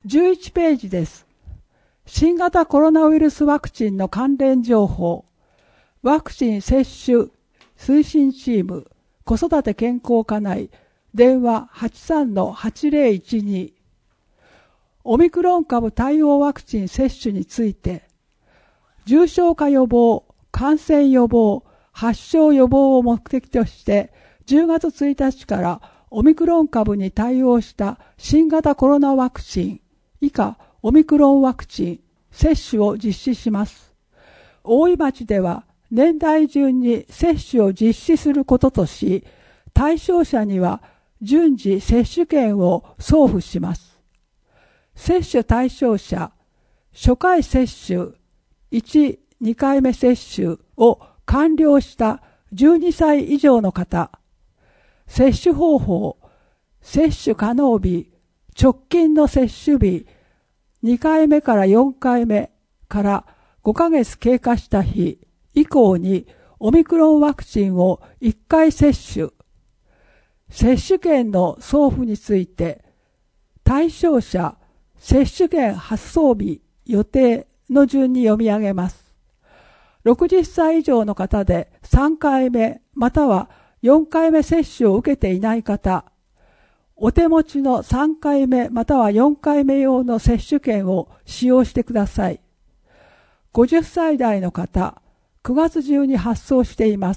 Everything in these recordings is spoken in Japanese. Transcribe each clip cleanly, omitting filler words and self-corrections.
11ページです。新型コロナウイルスワクチンの関連情報。ワクチン接種推進チーム子育て健康課内電話 83-8012 オミクロン株対応ワクチン接種について重症化予防、感染予防、発症予防を目的として10月1日からオミクロン株に対応した新型コロナワクチン以下オミクロンワクチン接種を実施します。大井町では年代順に接種を実施することとし、対象者には順次接種券を送付します。接種対象者、初回接種、1、2回目接種を完了した12歳以上の方、接種方法、接種可能日、直近の接種日、2回目から4回目から5ヶ月経過した日以降にオミクロンワクチンを1回接種。接種券の送付について、対象者、接種券発送日、予定の順に読み上げます。60歳以上の方で3回目または4回目接種を受けていない方、お手持ちの3回目または4回目用の接種券を使用してください。50歳代の方、9月中に発送しています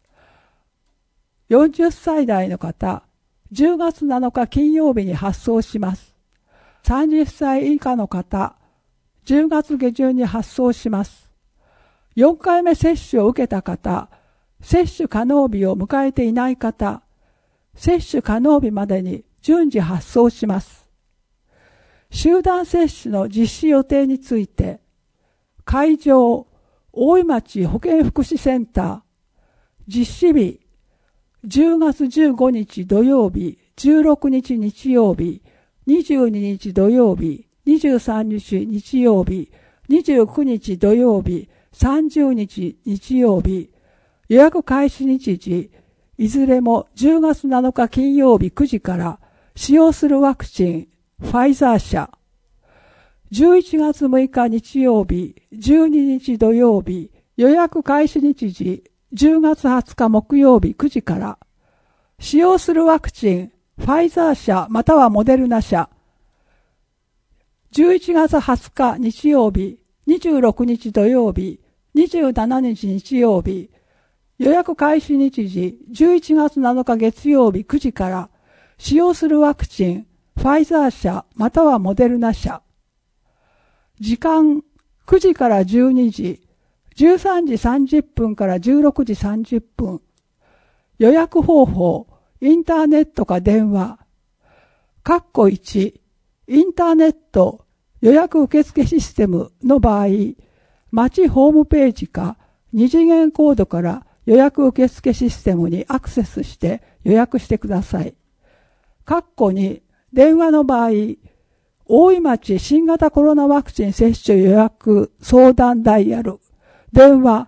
。40歳代の方、10月7日金曜日に発送します。30歳以下の方、10月下旬に発送します。4回目接種を受けた方、接種可能日を迎えていない方、接種可能日までに順次発送します。集団接種の実施予定について、会場、大井町保健福祉センター、実施日、10月15日土曜日、16日日曜日、22日土曜日、23日日曜日、29日土曜日、30日日曜日、予約開始日時、いずれも10月7日金曜日9時から使用するワクチン、ファイザー社、11月6日日曜日、12日土曜日、予約開始日時、10月20日木曜日9時から、使用するワクチン、ファイザー社またはモデルナ社、11月20日日曜日、26日土曜日、27日日曜日、予約開始日時、11月7日月曜日9時から、使用するワクチン、ファイザー社またはモデルナ社、時間9時から12時、13時30分から16時30分。予約方法、インターネットか電話。1、インターネット予約受付システムの場合、町ホームページか2次元コードから予約受付システムにアクセスして予約してください。2、電話の場合、大井町新型コロナワクチン接種予約相談ダイヤル電話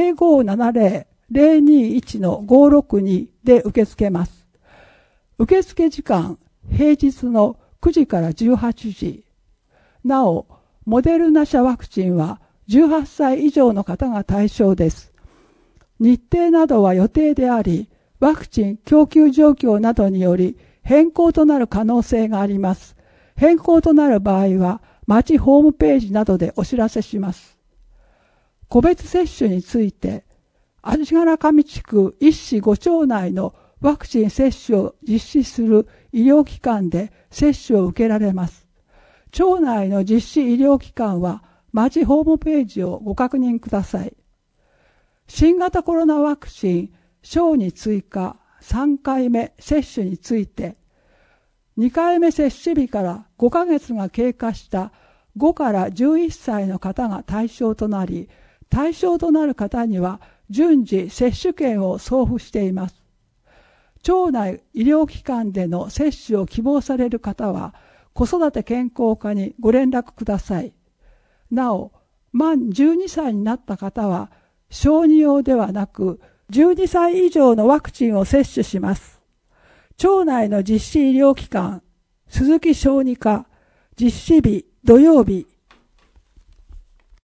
0570-021-562 で受け付けます。受付時間平日の9時から18時。なお、モデルナ社ワクチンは18歳以上の方が対象です。日程などは予定であり、ワクチン供給状況などにより変更となる可能性があります。変更となる場合は、町ホームページなどでお知らせします。個別接種について、足柄上地区1市5町内のワクチン接種を実施する医療機関で接種を受けられます。町内の実施医療機関は、町ホームページをご確認ください。新型コロナワクチン、小児追加3回目接種について、2回目接種日から5ヶ月が経過した5から11歳の方が対象となり、対象となる方には順次接種券を送付しています。町内医療機関での接種を希望される方は、子育て健康課にご連絡ください。なお、満12歳になった方は、小児用ではなく、12歳以上のワクチンを接種します。町内の実施医療機関、鈴木小児科、 実施日土曜日